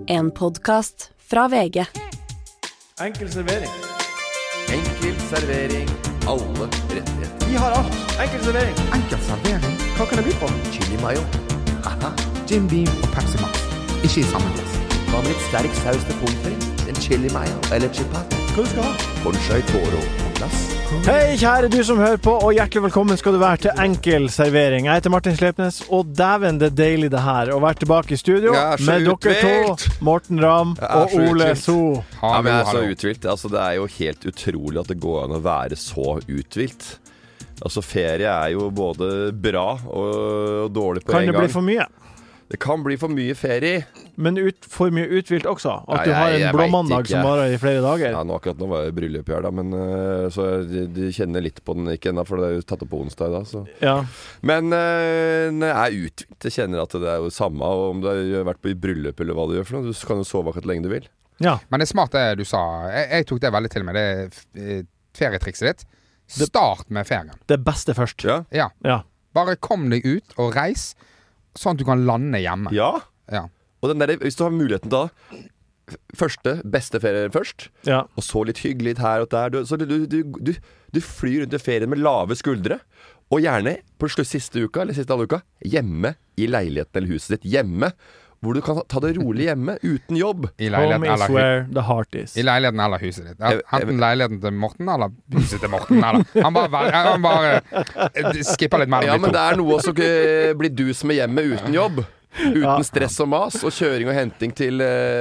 En podcast fra VG. Enkel servering. Enkel servering. Alle rettigheter. Vi har alt. Enkel servering. Enkel servering. Hva kan jeg by på? Chili mayo. Haha. Jim Beam og Pepsi Max. Ikke i samme glass. Hva med litt sterk saus til pommes frites? En chili mayo eller chipat? Hva du skal ha? Conchai toro på glass. Hei, kjære du som hører på, og hjertelig velkommen skal du være til Enkel servering. Jeg heter Martin Slepnes, og dæven, det er deilig det her å være tilbake i studio med dere to, Morten Ramm og Ole So. Ja, men jeg er så uthvilt. Altså, det er jo helt utrolig at det går an å være så uthvilt. Altså, ferie er jo både bra og dårlig på en gang. Kan det bli for mye? Det kan bli for mye ferie. Men for mye uthvilt også? At du Ja, har en jeg blåmandag vet ikke. som varer i flere dager? Ja, akkurat nå var jeg i bryllup her da, men så de kjenner litt på den ikke ennå, for det er jo tatt opp på onsdag da, så. Ja. Men når jeg er uthvilt, jeg kjenner at det er jo samme, og om du har vært på i bryllup eller hva du gjør for noe, du kan jo sove akkurat lenge du vil. Ja. Men det er smart det du sa. Jeg tok det veldig til meg. Det er ferietrikset ditt. Start med ferien. Det beste først. Ja. Ja. Ja. Bare kom deg ut og reis, sånn at du kan lande hjemme. Ja. Ja. Og den der, hvis du har muligheten da, beste ferie først, Ja. og så litt hyggelig litt her og der, så du flyr rundt i ferien med lave skuldre, og gjerne på siste uka, eller siste halve uka, hjemme i leiligheten eller huset ditt, hjemme, hvor du kan ta det rolig hjemme, uten jobb. I Home leiligheten is eller where the heart is. I leiligheten eller huset ditt. Enten leiligheten til Morten eller huset til Morten. Eller. Han bare skipper litt mellom Ja, de men to. det er noe også bli dus med hjemme uten jobb. Uten stress og mas, og kjøring og henting til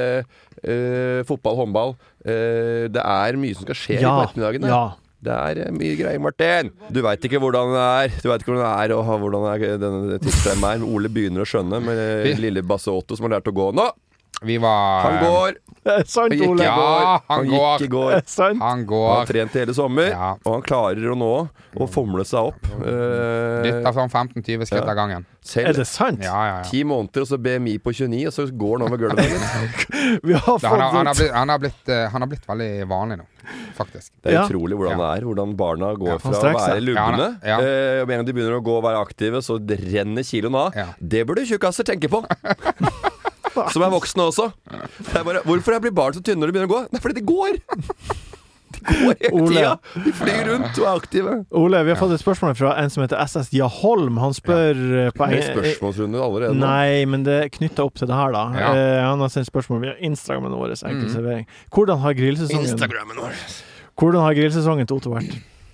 fotball, håndball. Det er mye som skal skje i ettermiddagen. Ja. Det er mye greier, Martin. Du vet ikke hvordan det er. Du vet ikke hvordan det er, og hvordan denne tidspremien er. Ole begynner å skjønne med lille Basse Otto som har lært å gå nå. Vi var Han går. Sant, Han gikk Ole. i går. Ja, han Han gikk i går. Sant. Han Han har går. trent hele sommer, Ja. og han klarer å nå å fomle seg opp. Dytter sånn 15-20 skritt av gangen. Er Selv det sant? Ja. 10 måneder, og så BMI på 29, og så går han over gulvet. Vi har Han har fått blitt veldig vanlig nå, faktisk. Det er Ja. utrolig hvordan det er. Hvordan barna går Ja, fra han å strekker være seg. lubne. Ja, Og med en gang de begynner å gå og være aktive, så renner kiloen av. Ja. Det burde tjukkaser tenke på. Som er voksne også. Det er bare, hvorfor blir barn så tynne når de begynner å gå? Nei, fordi de går. De går hele Ole. tida. De flyr rundt og er aktive. Ole, vi har fått et spørsmål fra en som heter SS Jaholm. Han spør på Det er spørsmålsrunde allerede nå. Nei, men det er knyttet opp til det her da. Ja. Han har sendt spørsmål via Instagrammen vår, Enkel servering. Hvordan har grillsesongen Instagrammen vår. Hvordan har grillsesongen til Otto vært?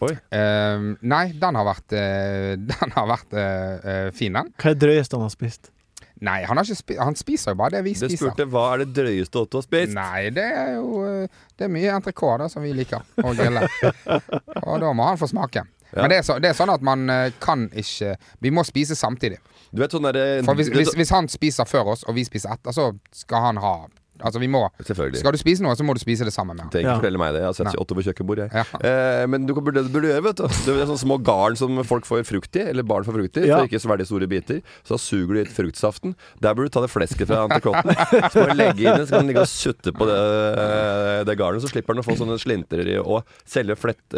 Nei, den har vært fin, den. Hva er det drøyeste han har spist? Nei, han spiser jo bare det vi Det spiser. spurte hva er det drøyeste Otto har spist. Nei, det er jo Det er mye entrecôte da, som vi liker å grille. Og da må han få smake. Ja. Men det er sånn at man kan ikke Vi må spise samtidig. Du vet sånn der, For hvis han spiser før oss, og vi spiser etter, så skal han ha Altså vi må Selvfølgelig. Skal du spise noe, så må du spise det sammen med han. Trenger ikke Ja. fortelle meg det. Jeg har sett Nei. Otto på kjøkkenbord, jeg. Ja. Men du burde gjøre, vet du. Det er sånne små garn som folk får frukt i, eller barn får frukt i, Ja. så ikke så veldig store biter. Så da suger du i fruktsaften. Der burde du ta det flesket fra entrecôten. Så bare legge inn det, så kan den ligge og sutte på det garnet, så slipper den å få sånne slintrer i, og selve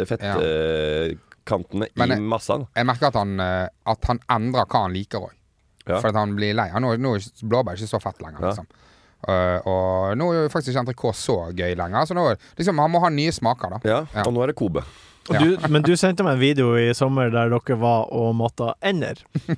fettkantene Men i massaen. Jeg merker at han endrer hva han liker òg. Ja. For at han blir lei. Nå er blåbær ikke så fett lenger, Ja. liksom. Og nå er jo faktisk ikke entrecôte så gøy lenger. Så nå, liksom, han må ha nye smaker, da. Ja, Ja. og nå er det Kobe. Og men du sendte meg en video i sommer der dere var og matta ender.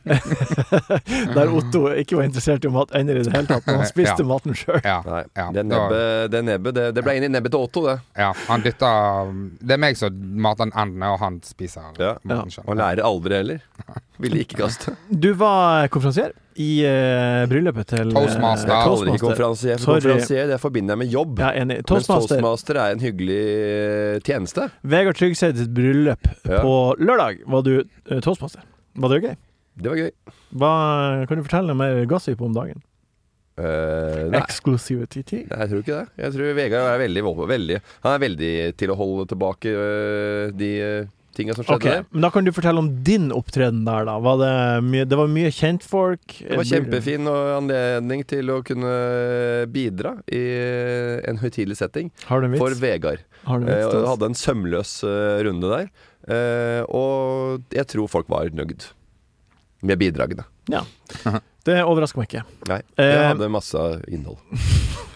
Der Otto ikke var interessert i å matte ender i det hele tatt, men han spiste Ja. maten sjøl. Ja, Nei, ja, det da- nebbet, det ble inn i nebbet til Otto, det. Ja, han dytter Det er meg som mater endene, og han spiser Ja. maten selv. Og lærer aldri heller. Ville ikke kaste. Du var konferansier i bryllupet til Toastmaster. Jeg kaller det ikke konferansier. For Sorry. konferansier, det forbinder jeg med jobb. Ja, enig. Mens Toastmaster. Toastmaster er en hyggelig tjeneste. Vegard Tryggseth sitt bryllup Ja. på lørdag. Var du toastmaster? Var det gøy? Det var gøy. Kan du fortelle noe mer gossip om dagen? Nei, Exclusivity. jeg tror ikke det. Jeg tror Vegard er Han er veldig til å holde tilbake de tingene som skjedde Ok, der. men da kan du fortelle om din opptreden der, da. Det var mye kjentfolk? Det var kjempefin anledning til å kunne bidra i en høytidelig setting Har du en for vits? Vegard. Har du en vits til Jeg oss? hadde en sømløs runde der, og jeg tror folk var nøyd med bidragene. Ja. Det overrasker meg ikke. Nei, jeg hadde masse innhold.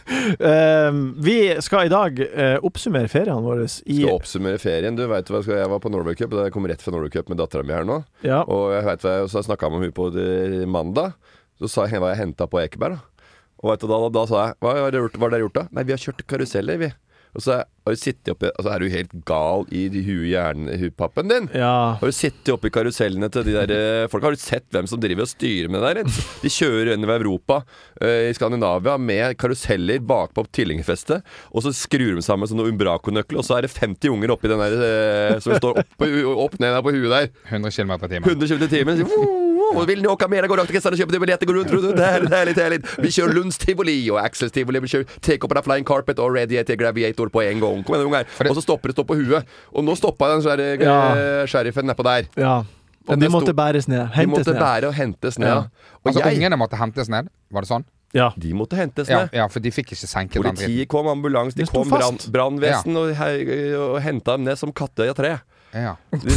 Vi skal i dag oppsummere ferien vår. Skal oppsummere ferien. Du vet hva, jeg var på Norway Cup. Jeg kom rett fra Norway Cup med datteren min her nå. Ja. Og jeg vet hva jeg snakket med henne på mandag. Så sa jeg hva jeg hentet på Ekeberg da. Og vet du, da sa jeg, hva har dere gjort da? Nei, vi har kjørt karuseller, vi. Og så har du sittet oppi, altså er du helt gal i hjernepappen din. Ja. Har du sittet oppi karusellene til de der folk? Har du sett hvem som driver og styrer med det der? De kjører inn i Europa, i Skandinavia, med karuseller bakpå tilhengerfestet, og så skrur de sammen sånn umbrakonøkkel, og så er det 50 unger oppi den der som står opp ned på huet der. 100 km per time. 100 km per time. Og vil ni åka mer, går rakt til Kristian og kjøpe billetter, går rundt, det er litt. Vi kjører Lunds Tivoli og Axels Tivoli, vi kjører Take Up on a Flying Carpet og Radiator Graviator på en gang. Kom igjen, unger. Og så stopper det på huet. Og nå stoppet den sheriffen nedpå der. Ja. Og de måtte bæres ned. Hentes ned. De måtte bære og hentes ned. Ja. Og altså ungene måtte hentes ned, var det sånn? Ja. De måtte hentes ned. Ja, for de fikk ikke senket den dritten. Politiet kom, ambulans, de kom brannvesen og hentet dem ned som katter i tre. Ja.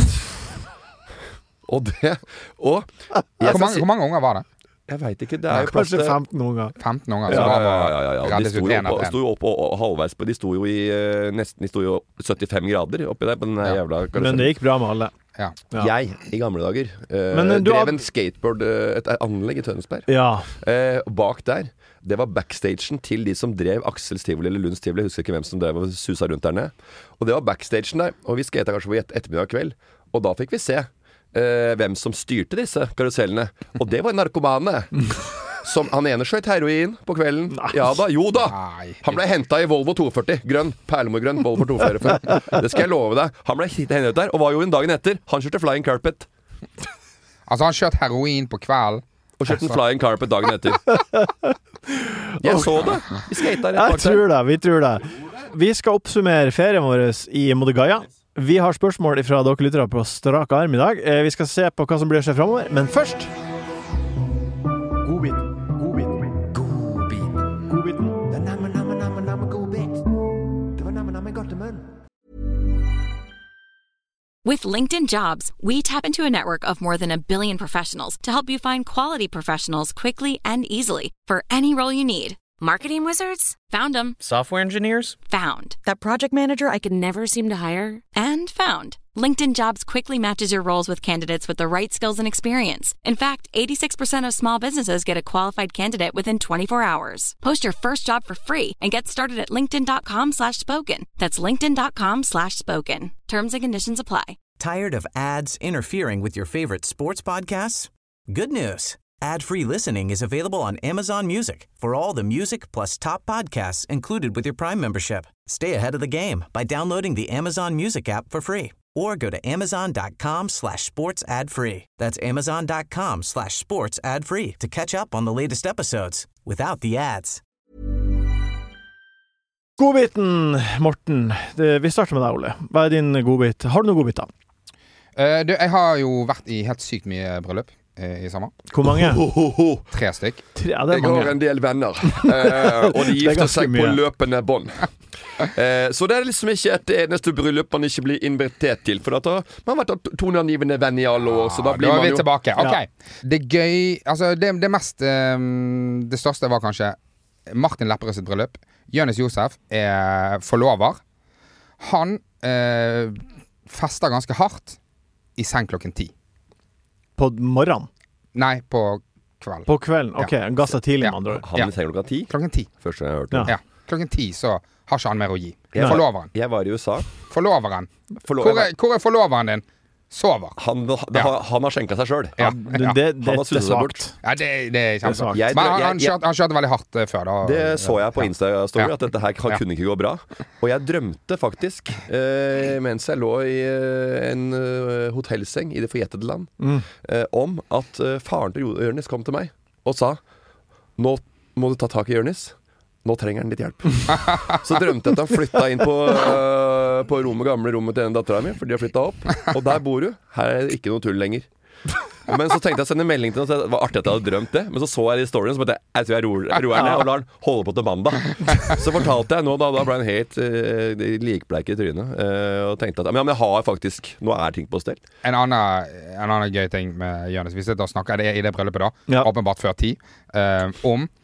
Og det Hvor mange unger var det? Jeg vet ikke, det er jo kanskje 15 unger. 15 unger, ja. De sto jo opp og halvveis på. De sto jo i nesten 75 grader oppi der på den jævla karusellen. Men det gikk bra med alle. Ja. Jeg, i gamle dager, drev en skateboard, et anlegg i Tønsberg. Ja. Bak der, det var backstagen til de som drev Axels Tivoli eller Lunds Tivoli. Jeg husker ikke hvem som drev og susa rundt der nede. Og det var backstagen der, og vi skata kanskje på ettermiddag og kveld. Og da fikk vi se hvem som styrte disse karusellene. Og det var narkomane. Som han ene skjøt heroin på kvelden. Ja da, jo da. Han ble hentet i Volvo 240. Grønn, perlemorgrønn Volvo 240. Det skal jeg love deg. Han ble hentet der, og var jo en dagen etter. Han kjørte Flying Carpet. Altså han kjørte heroin på kvelden. Og kjørte en Flying Carpet dagen etter. Jeg så det. Vi skater rett bak. Vi tror det. Vi skal oppsummere ferien vår i Modigaya. Vi har spørsmål fra dere lyttere på strak arm i dag. Vi skal se på hva som blir seg fremover. Men først Godbiten. Det var godbit. Det var namme godt i munnen. With LinkedIn Jobs, we tap into a network of more than 1 billion professionals to help you find quality professionals quickly and easily for any role you need. Marketing wizards? Found them. Software engineers? Found. That project manager I could never seem to hire? And found. LinkedIn Jobs quickly matches your roles with candidates with the right skills and experience. In fact, 86% of small businesses get a qualified candidate within 24 hours. Post your first job for free and get started at linkedin.com/spoken. That's linkedin.com/spoken. Terms and conditions apply. Tired of ads interfering with your favorite sports podcasts? Good news. Ad-free listening is available on Amazon Music for all the music plus top podcasts included with your Prime membership. Stay ahead of the game by downloading the Amazon Music app for free or go to amazon.com/sports ad-free. That's amazon.com/sports ad-free to catch up on the latest episodes without the ads. Godbiten, Morten. Vi starter med deg, Ole. Hva er din godbit? Har du noen godbit da? Jeg har jo vært i helt sykt mye bryllup i sommer. Hvor mange? 3 stykk. Ja, det er mange. Jeg har en del venner, og de gifter seg på løpende bånd. Så det er liksom ikke et eneste bryllup man ikke blir invitert til. For at man har vært toneangivende venn i alle år, så da blir man jo... tilbake. Ok. Det er gøy. Altså, det mest... det største var kanskje Martin Lepperød sitt bryllup. Jonis Josef er forlover. Han fester ganske hardt i seng klokken 10. På morgenen? Nei, på kvelden. På kvelden, ok. Han ga seg tidlig, med andre ord. Han i seng klokka 10? Klokken 10. Første jeg har hørt det. Ja. Klokken 10 så har ikke han mer å gi. Forloveren. Jeg var i USA. Forloveren. Hvor er forloveren din? Sover. Han har skjenket seg selv. Ja. Det er svagt. Ja, det er kjempesvagt. Men han kjørte veldig hardt før da. Det så jeg på Insta-story, at dette her kunne ikke gå bra. Og jeg drømte faktisk, mens jeg lå i en hotellseng i det forjettede land, om at faren til Jonis kom til meg og sa, nå må du ta tak i Jonis. Nå trenger han litt hjelp. Så drømte jeg at han flyttet inn på gamle rommet til en datteren min, for de har flyttet opp. Og der bor du. Her er det ikke noe tull lenger. Men så tenkte jeg å sende melding til henne, så det var artig at jeg hadde drømt det. Men så jeg i storyen, så jeg tror jeg roer ned og lar han holde på til mandag. Så fortalte jeg nå, da ble han helt likbleik i trynet. Og tenkte at men jeg har faktisk, nå er ting på stell. En annen gøy ting med Jonis, vi sitter og snakker i det bryllupet da, åpenbart før 10, om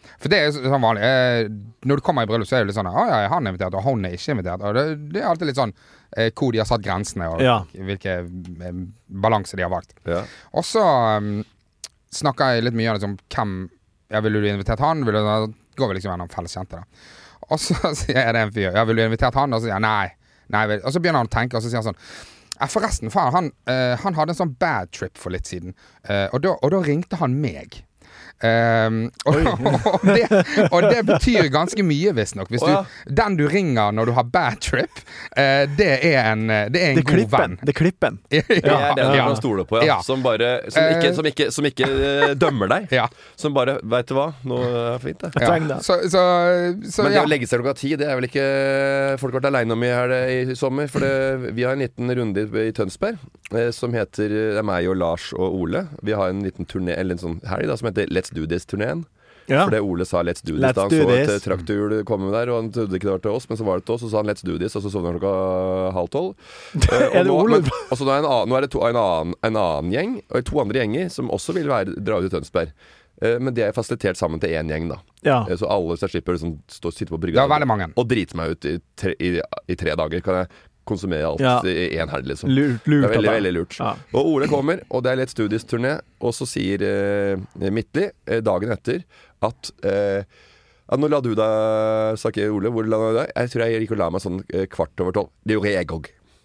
For det sånn vanlig. Når du kommer i bryllup, så er det litt sånn ja, han er invitert, og hun er ikke invitert. Og det alltid litt sånn hvor de har satt grensene, og hvilke balanse de har valgt. Ja. Og så snakker jeg litt mye om hvem vil du invitert han? Går vi liksom gjennom felles kjente, da. Og så sier jeg det en fyr. Vil du invitert han? Og så sier jeg nei. Og så begynner han å tenke, og så sier han sånn forresten, han hadde en sånn bad trip for litt siden. Og da ringte han meg. Og det betyr ganske mye, visstnok. Hvis den du ringer når du har bad trip, det er en god venn. Det er klippen. Det er den du kan stole på, som ikke dømmer deg. Som bare, vet du hva, nå er det fint det. Men det å legge seg klokka 10, det er vel ikke folk har vært alene om i sommer. For vi har en liten runde i Tønsberg som heter, det er meg og Lars og Ole. Vi har en liten turné, eller en sånn helg da, som heter Let's Do This-turneen. For det Ole sa Let's Do This da han så et traktorhjul komme der, og han trodde ikke det var til oss, men så var det til oss, og så sa han Let's Do This, og så sovnet han klokka 11:30. Og så nå er det en annen gjeng, og 2 andre gjenger som også vil dra ut i Tønsberg. Men det er fasilitert sammen til en gjeng da. Så alle slipper sitte på brygga og drite meg ut i 3 dager. Kan jeg konsumere alt i en helg, liksom. Lurt, det er veldig, veldig lurt. Og Ole kommer, og det er Let's Do This-turné, og så sier Midtly dagen etter at nå la du deg, sa ikke Ole, hvor la du deg? Jeg tror jeg gikk og la meg sånn 12:15. Det gjorde jeg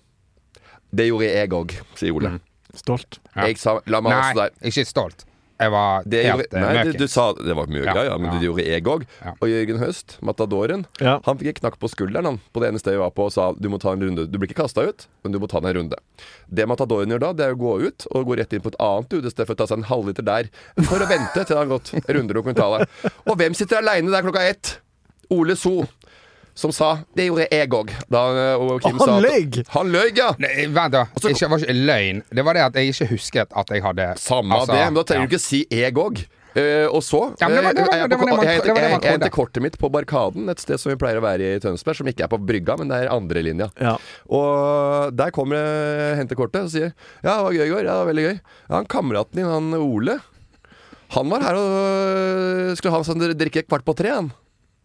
òg, sier Ole. Stolt. Jeg sa, la meg også der. Ikke stolt. Jeg var helt møkings. Du sa det var mye greier, men det gjorde jeg òg. Og Jørgen Høst, Matadoren, han fikk en knakk på skulderen på det ene stedet jeg var på, og sa du må ta en runde. Du blir ikke kastet ut, men du må ta en runde. Det Matadoren gjør da, det er å gå ut og gå rett inn på et annet udested for å ta seg en halvliter der, for å vente til det har gått runder og dokumentale. Og hvem sitter alene der klokka 1? Ole So, som sa, det gjorde jeg òg. Han løy, ja. Nei, vent da, det var ikke løgn. Det var det at jeg ikke husket at jeg hadde samme det, men da trenger du ikke si jeg òg. Og så jeg henter kortet mitt på Barkaden, et sted som vi pleier å være i Tønsberg, som ikke er på brygga, men det er andre linja. Og der kommer jeg, henter kortet og sier det var gøy i går, det var veldig gøy. Han kameraten din, han Ole, han var her og skulle ha en sånn drikke 2:15 han.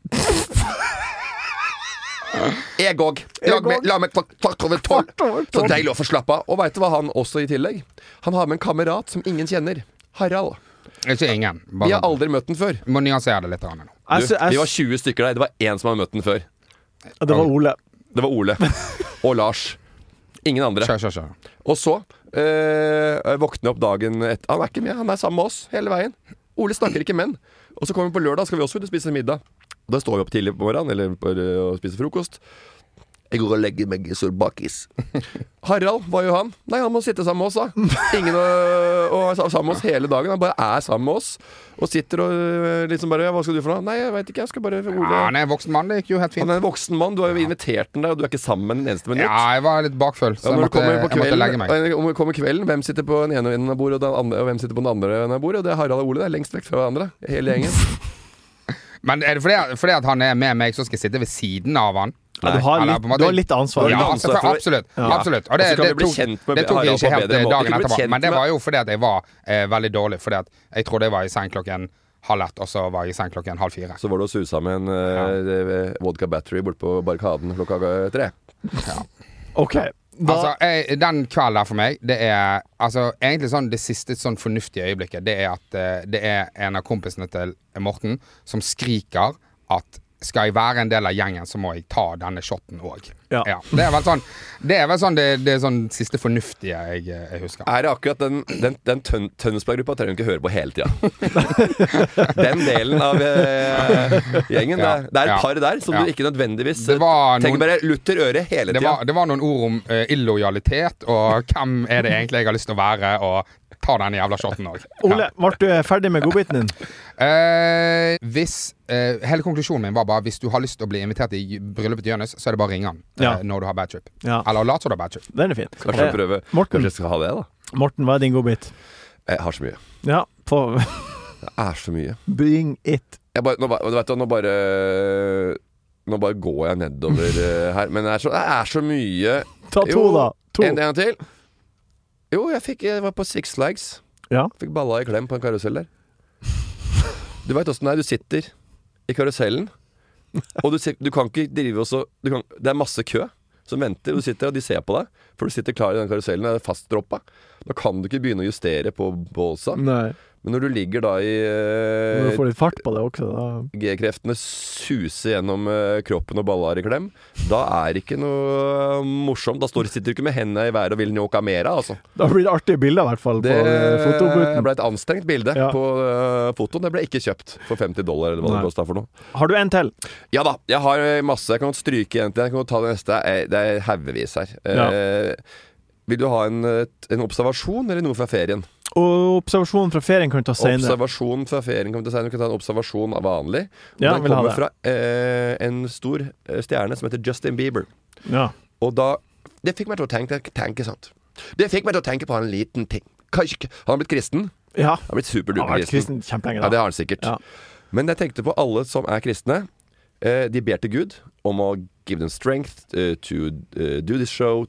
Jeg òg. La meg 12:15. Så deilig å få slappe av. Og vet du hva han også i tillegg? Han har med en kamerat som ingen kjenner. Harald. Ikke ingen. Vi har aldri møtt den før. Må nyansere det litt nå. Vi var 20 stykker der. Det var én som hadde møtt den før. Det var Ole. Og Lars. Ingen andre. Og så våkner opp dagen etter. Han er ikke med, han er sammen med oss hele veien. Ole snakker ikke menn. Og så kommer vi på lørdag, skal vi også ut og spise middag. Da står vi opp tidlig på morgenen, eller og spiser frokost. Jeg går og legger meg i solbakis. Harald, hva gjør han? Nei, han må sitte sammen med oss da. Ingen og sammen med oss hele dagen. Han bare er sammen med oss. Og sitter og liksom bare, hva skal du for noe? Nei, jeg vet ikke, jeg skal bare han er en voksen mann, det gikk jo helt fint. Han er en voksen mann, du har jo invitert den der, og du er ikke sammen en eneste minutt. Ja, jeg var litt bakfull, så jeg måtte legge meg. Om vi kommer kvelden, hvem sitter på den ene enden av bordet, og hvem sitter på den andre enden av bordet? Og det er Harald og Ole, det er lengst vekk fra hverandre, hele gjengen. Men er det fordi at han er med meg, så skal jeg sitte ved siden av han? Ja, du har litt ansvar. Ja, absolutt. Og det tok jeg ikke helt dagen etterpå. Men det var jo fordi at jeg var veldig dårlig. Fordi at jeg trodde jeg var i seng 1:30, og så var jeg i seng 3:30. Så var du og susa med en vodka battery bort på Barkaden 3:00. Ja. Ok. Altså, den kvelden der for meg, det er altså, egentlig sånn det siste sånn fornuftige øyeblikket. Det er at det er en av kompisene til Morten som skriker at skal jeg være en del av gjengen, så må jeg ta denne shotten også. Ja. Det er vel sånn det er sånn siste fornuftige jeg husker. Er det akkurat den Tønsberg-gruppa trenger du ikke høre på hele tida. Den delen av gjengen, det er et par der som du ikke nødvendigvis tenker bare lutter øret hele tida. Det var noen ord om illojalitet, og hvem er det egentlig jeg har lyst til å være, og ta den jævla shotten også. Ole, var du ferdig med godbiten din? Hele konklusjonen min var bare hvis du har lyst til å bli invitert i bryllupet til Jonas, så er det bare å ringe han når du har bad trip. Eller lat som du har bad trip. Den er fin. Kanskje jeg prøver. Morten, kanskje jeg skal ha det da. Morten, hva er din godbit? Jeg har så mye. Ja, det er så mye. Bring it. Nå bare går jeg nedover her. Men det er så mye. Ta to da. En gang til. Jo, jeg var på Six Flags. Fikk balla i klem på en karusell der. Du vet hvordan det er, du sitter i karusellen, og du kan ikke drive også det masse kø som venter, og du sitter og de ser på deg, for du sitter klar i den karusellen, det fastdroppa. Da kan du ikke begynne å justere på båsa. Nei. Men når du ligger da i Når du får litt fart på det også da. G-kreftene suser gjennom kroppen og ballar i klem, da det ikke noe morsomt. Da sitter du ikke med hendene i været og vil njåka mer, altså. Da blir det artige bilder i hvert fall på fotobuten. Det ble et anstrengt bilde på fotoen. Det ble ikke kjøpt for $50 eller hva det kostet for noe. Har du en til? Ja da, jeg har masse. Jeg kan stryke en til. Jeg kan ta det neste. Det haugevis her. Vil du ha en observasjon eller noe fra ferien? Og observasjonen fra ferien kan du ta senere. Observasjonen fra ferien kan du ta senere. Du kan ta en observasjon av vanlig. Ja, den kommer fra en stor stjerne som heter Justin Bieber. Ja. Og det fikk meg til å tenke sånt. Det fikk meg til å tenke på en liten ting. Han har blitt kristen. Ja. Han har blitt superduper kristen. Kjempelenge da. Ja, det har han sikkert. Ja. Men jeg tenkte på alle som kristne. De ber til Gud om å give them strength to do this show,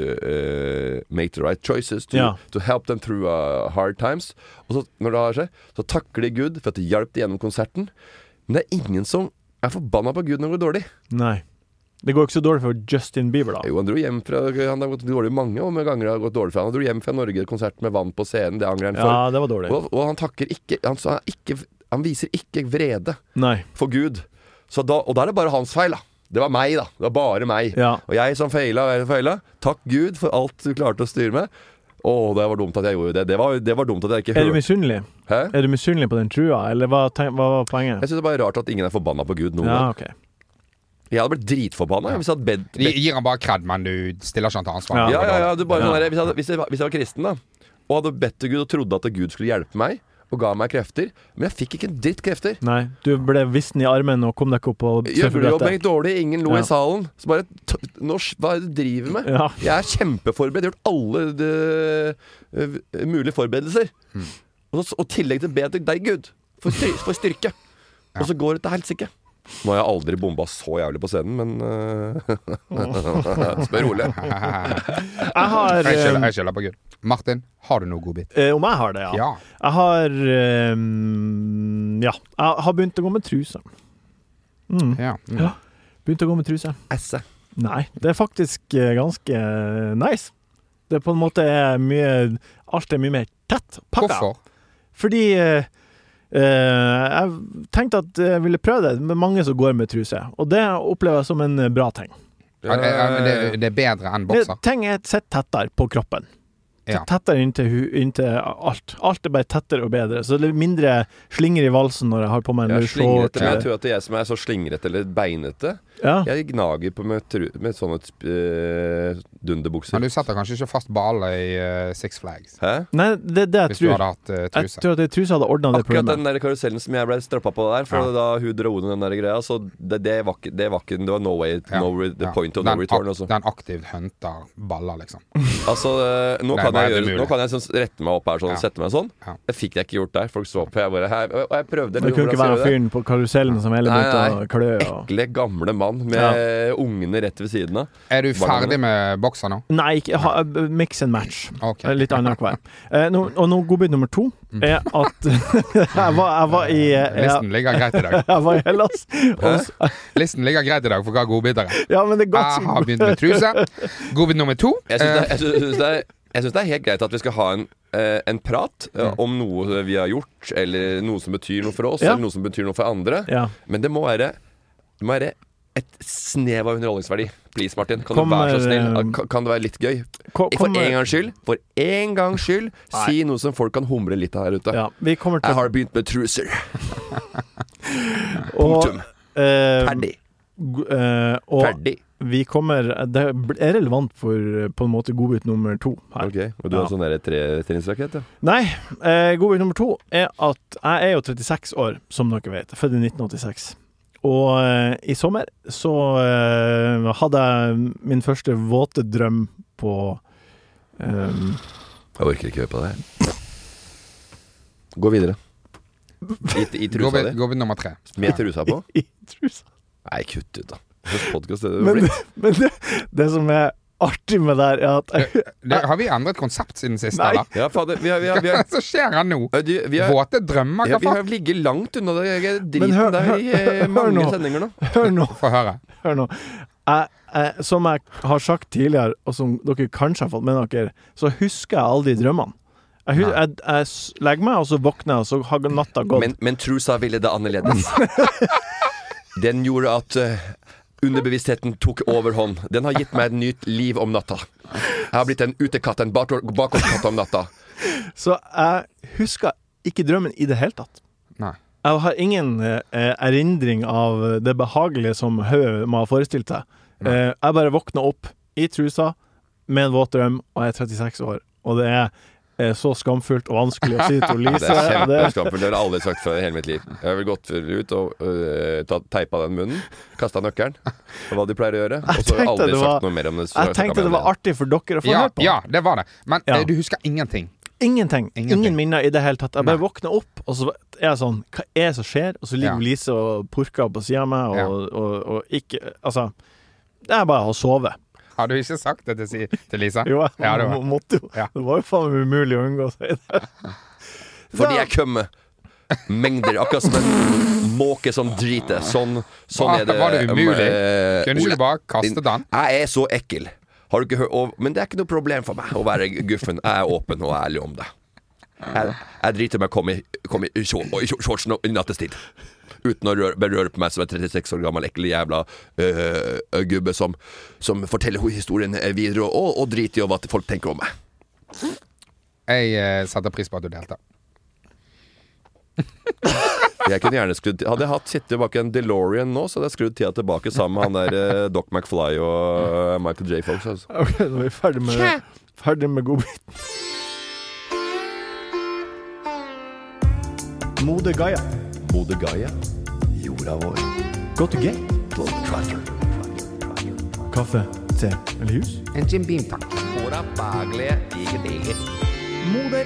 to make the right choices, to help them through hard times. Og så, når det har skjedd, så takker de Gud for at de hjalp dem gjennom konserten. Men det ingen som forbanna på Gud når det går dårlig. Nei. Det går ikke så dårlig for Justin Bieber da. Jo, han har gått dårlig mange ganger har gått dårlig for han. Han dro hjem fra Norge, konsert med vann på scenen. Det angrer han for. Ja, det var dårlig. Og han takker ikke, han viser ikke vrede for Gud. Og da det bare hans feil da. Det var meg da, det var bare meg. Og jeg som feila. Takk Gud for alt du klarte å styre med. Det var dumt at jeg gjorde det. Det var dumt at jeg ikke hørte. Er du misunnelig? Hæ? Er du misunnelig på den trua? Eller hva var poenget? Jeg synes det er bare rart at ingen forbanna på Gud noen gang. Okay. Jeg hadde blitt dritforbanna hvis jeg hadde gir han bare kred, men du stiller ikke han til ansvar. Ja, du bare hvis jeg var kristen da, og hadde bedt til Gud og trodde at Gud skulle hjelpe meg og ga meg krefter, men jeg fikk ikke en dritt krefter. Nei, du ble vissen i armen og kom deg ikke opp på surfebrettet. Jeg dårlig, ingen lo i salen. Så bare, hva du driver med? Jeg er kjempeforberedt, jeg har gjort alle mulige forberedelser. Og tillegg til be til deg, Gud, for styrke. Og så går det til helsike. Nå har jeg aldri bomba så jævlig på scenen, men spør rolig. Jeg skylder på Gud. Martin, har du noe godbit? Om jeg har det, ja. Jeg har jeg har begynt å gå med truse. Begynt å gå med truse. Esse? Nei, det faktisk ganske nice. Det på en måte alt mye mer tett pakka. Hvorfor? Fordi jeg tenkte at jeg ville prøve det med mange som går med truse. Og det opplever jeg som en bra ting. Det bedre enn bokser? Ting sett tettere på kroppen. Tettere inntil alt. Alt bare tettere og bedre. Så det bedre slinger i valsen når jeg har på meg en short. Jeg tror at det som så slingret eller beinete. Jeg gnager på med sånne dunderbukser. Men du setter kanskje ikke fast balle i Six Flags? Hæ? Nei, det jeg tror. Hvis du hadde hatt truse. Jeg tror at truse hadde ordnet det problemet. Akkurat den der karusellen som jeg ble strappet på der, for da hun dro den der greia, så det var no way, the point of no return også. Den aktivt hunter baller, liksom. Altså, nå kan jeg rette meg opp her sånn, sette meg sånn. Det fikk jeg ikke gjort der. Folk så på, og jeg prøvde. Det kunne ikke være fyren på karusellen som hele begynte å klø. Ekle, gamle mann med ungene rett ved siden av. Er du ferdig med bokser nå? Nei, mix and match. Litt annet hver. Og nå godbit nummer 2 at jeg var i Listen ligger greit i dag. Jeg var i Hellas. Listen ligger greit i dag for hva godbiter er. Ja, men det er godt. Jeg har begynt med truse. Godbit nummer 2. Jeg synes det er helt greit at vi skal ha en prat om noe vi har gjort, eller noe som betyr noe for oss, eller noe som betyr noe for andre. Men det må være et snev av underholdningsverdi. Please, Martin, kan du være så snill? Kan det være litt gøy? For en gangs skyld si noe som folk kan humre litt av her ute. Jeg har begynt med truser. Punktum. Ferdig. Ferdig. Vi kommer, det er relevant for på en måte godbit nummer 2 her. Ok, og du har sånn der trinnsrakett, ja? Nei, godbit nummer 2 at jeg er jo 36 år, som dere vet, født i 1986. Og i sommer så hadde jeg min første våte drøm på Jeg orker ikke høre på det her. Gå videre. I trusa di. Godbit nummer 3. Med trusa på? I trusa. Nei, kutt ut da. Men det som artig med det er at Har vi endret konsept siden sist, Nei. eller? Ja, fader, vi har Hva som skjer her nå? Våte drømmer, ja, hva vi faen? har ligget langt unna det driten hør der i mange nå. sendinger nå. Hør nå. Få høre. Hør nå. Som jeg har sagt tidligere, og som dere kanskje har fått med dere, så husker jeg aldri drømmene. Jeg legger meg, og så våkner jeg, og så har natta gått. Men trusa ville det annerledes. Den gjorde at underbevisstheten tok overhånd. Den har gitt meg et nytt liv om natta. Jeg har blitt en utekatt, en bakåtkatt om natta. Så jeg husker ikke drømmen i det hele tatt. Nei. Jeg har ingen erindring av det behagelige som Høy må ha forestilt seg. Jeg bare våkner opp i trusa med en våt drøm, og jeg er 36 år. Og det er så skamfullt og vanskelig å si til Lise. Det er kjempeskamfullt. Det har jeg aldri sagt før i hele mitt liv. Jeg har vel gått ut og teipa den munnen, kastet nøkkelen, og hva de pleier å gjøre. Og så har jeg aldri sagt noe mer om det. Jeg tenkte det var artig for dere å få høre på. Ja, det var det. Men du husker ingenting? Ingenting. Ingen minner i det hele tatt. Jeg bare våkner opp, og så er jeg sånn, hva er det som skjer? Og så ligger Lise og purker på siden av meg, og ikke, altså, det er bare å sove. Har du ikke sagt det til Lisa? Jo, jeg måtte jo. Ja. Det var jo faen umulig å unngå å si det. Fordi jeg kømmer mengder, akkurat som en måke som driter. Sånn er det. Var det umulig? Kunne ikke du bare kastet den? Jeg er så ekkel. Har du ikke hørt? Men det er ikke noe problem for meg å være guffen. Jeg er åpen og ærlig om det. Jeg driter meg å komme i shortsen i nattestid. Uten å berøre på meg som en 36 år gammel ekkel jævla gubbe som forteller historien videre og driter i hva folk tenker om meg. Jeg setter pris på at du delte. Jeg kunne gjerne skrudd. Hadde jeg sittet bak en DeLorean nå, så hadde jeg skrudd tida tilbake sammen med han der Doc McFly og Michael J. Fox. Altså. Ok, nå er vi ferdig med godbiten. Mode Gaia. Mode Gaia, jorda vår. Go to gate. Kaffe, te eller hus? En Jim Beam, takk. Moder.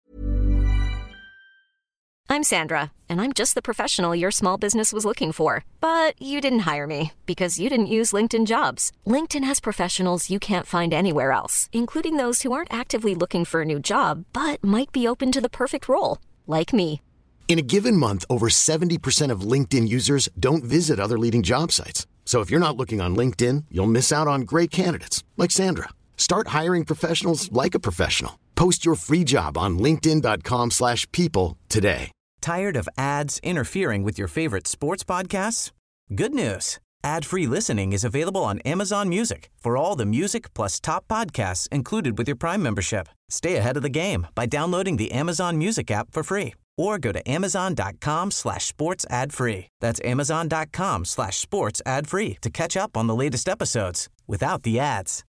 I'm Sandra, and I'm just the professional your small business was looking for. But you didn't hire me because you didn't use LinkedIn Jobs. LinkedIn has professionals you can't find anywhere else, including those who aren't actively looking for a new job, but might be open to the perfect role, like me. In a given month, over 70% of LinkedIn users don't visit other leading job sites. So if you're not looking on LinkedIn, you'll miss out on great candidates like Sandra. Start hiring professionals like a professional. Post your free job on linkedin.com/people today. Tired of ads interfering with your favorite sports podcasts? Good news. Ad-free listening is available on Amazon Music for all the music plus top podcasts included with your Prime membership. Stay ahead of the game by downloading the Amazon Music app for free. Or go to amazon.com/sports ad free. That's amazon.com/sports ad free to catch up on the latest episodes without the ads.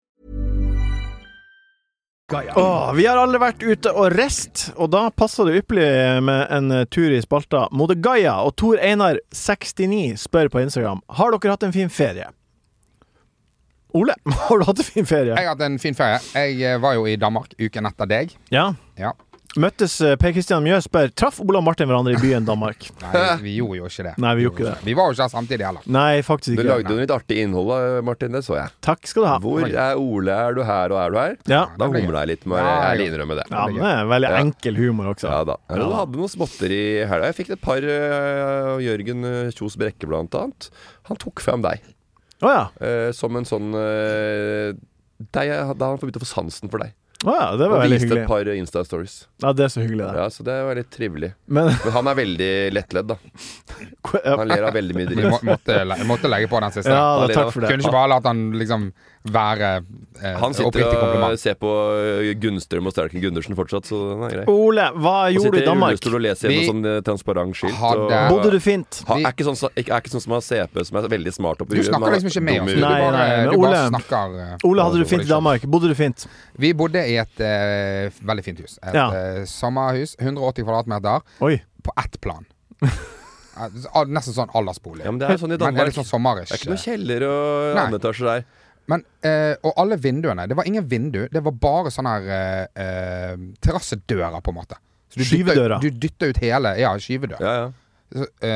Vi har alle vært ute og rest, og da passer det ypperlig med en tur i spalta Mode Gaia, og Tor Einar 69 spør på Instagram: har dere hatt en fin ferie? Ole, har du hatt en fin ferie? Jeg har hatt en fin ferie. Jeg var jo i Danmark uken etter deg. Ja. Møttes Per Kristian Mjøs spør: traff Ola og Martin hverandre i byen Danmark? Nei, vi gjorde jo ikke det. Nei, vi gjorde ikke det. Vi var jo ikke samtidig heller. Nei, faktisk ikke. Du lagde jo litt artig innhold da, Martin, det så jeg. Takk skal du ha. Hvor er Ole? Er du her, og er du her? Ja. Da humler jeg litt, må jeg innrømme det. Ja, men det er veldig enkel humor også. Ja da. Du hadde noen spotter i helga. Jeg fikk et par Jørgen Kjos Brekke blant annet. Han tok frem deg. Som en sånn da han begynte å få sansen for deg. Det var veldig hyggelig. Og viste et par Insta-stories. Ja, det er så hyggelig det. Ja, så det var litt trivelig. Men han er veldig lettledd da. Han ler av veldig mye dritt. Jeg måtte legge på den siste. Ja, takk for det. Kunne ikke bare latt han liksom være han sitter og ser på Gunstrøm og Sterken Gundersen fortsatt, så den er grei. Ole, hva gjorde du i Danmark? Han sitter i rullestol og leser gjennom sånn transparent skilt. Bodde du fint? Er ikke sånn som har CP, som er veldig smart oppi huet. Du snakker liksom ikke med oss. Du bare snakker. Ole, hadde du fint i Danmark? Bodde du fint? Vi bodde i et veldig fint hus. Et sommerhus, 180 kvadratmeter. Oi. På ett plan. Nesten sånn aldersbolig. Ja, men det er sånn i Danmark. Men det er litt sånn sommerish. Det er ikke noe kjeller og landetasjer der. Men, og alle vinduene, det var ingen vindu, det var bare sånne her terrassedører på en måte. Skyvedører. Du dytter ut hele, skyvedør. Ja.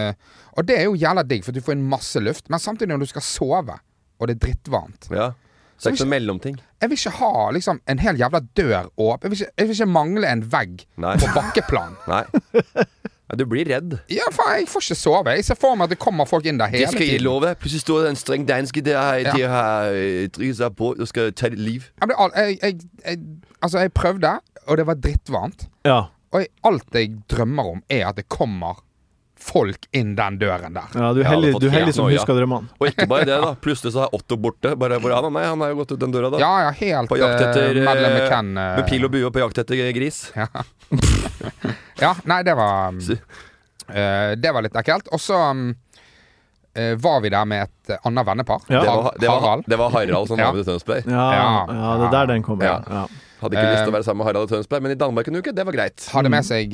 Og det er jo jævla digg, for du får en masse luft, men samtidig når du skal sove, og det er drittvarmt, Så det er ikke noen mellomting. Jeg vil ikke ha liksom en hel jævla dør åpen. Jeg vil ikke mangle en vegg på bakkeplan. Nei. Ja, du blir redd. Ja, faen, jeg får ikke sove. Jeg ser for meg at det kommer folk inn der hele tiden. Det skal jeg love. Plutselig står det en streng danske der de har drygget seg på og skal ta ditt liv. Jeg prøvde, og det var drittvarmt. Ja. Og alt jeg drømmer om er at det kommer folk inn den døren der. Ja, du er heldig som husker drømmene. Og ikke bare det da. Plutselig så er Otto borte. Bare hvor han har jo gått ut den døra da. Ja, helt på jakt etter med pil og bue på jakt etter gris. Ja. Ja, nei, det var litt ekkelt. Og så var vi der med et annet vennepar. Ja. Det var Harald som var med til Tønsberg. Ja, det er der den kommer. Ja. Hadde ikke lyst til å være sammen med Harald i Tønsberg, men i Danmark en uke, det var greit. Hadde med seg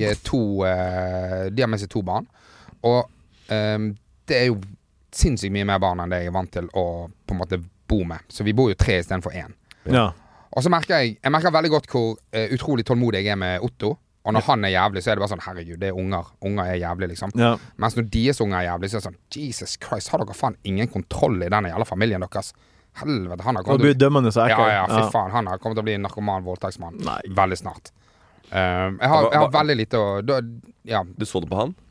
de har med seg 2 barn. Og det er jo sinnssykt mye mer barn enn det jeg er vant til å på en måte bo med. Så vi bor jo 3 i stedet for 1. Ja. Og så merker jeg veldig godt hvor utrolig tålmodig jeg er med Otto. Og når han er jævlig, så er det bare sånn, herregud, det er unger. Unger er jævlig, liksom. Ja. Mens når deres unger er jævlig, så er det sånn, Jesus Christ, har dere faen ingen kontroll i denne jævla familien deres? Helvete, han har kommet til å bli dømmende så ekkel. Ja, fy faen, han har kommet til å bli en narkoman voldtektsmann veldig snart. Jeg har veldig lite å... Du så det på han?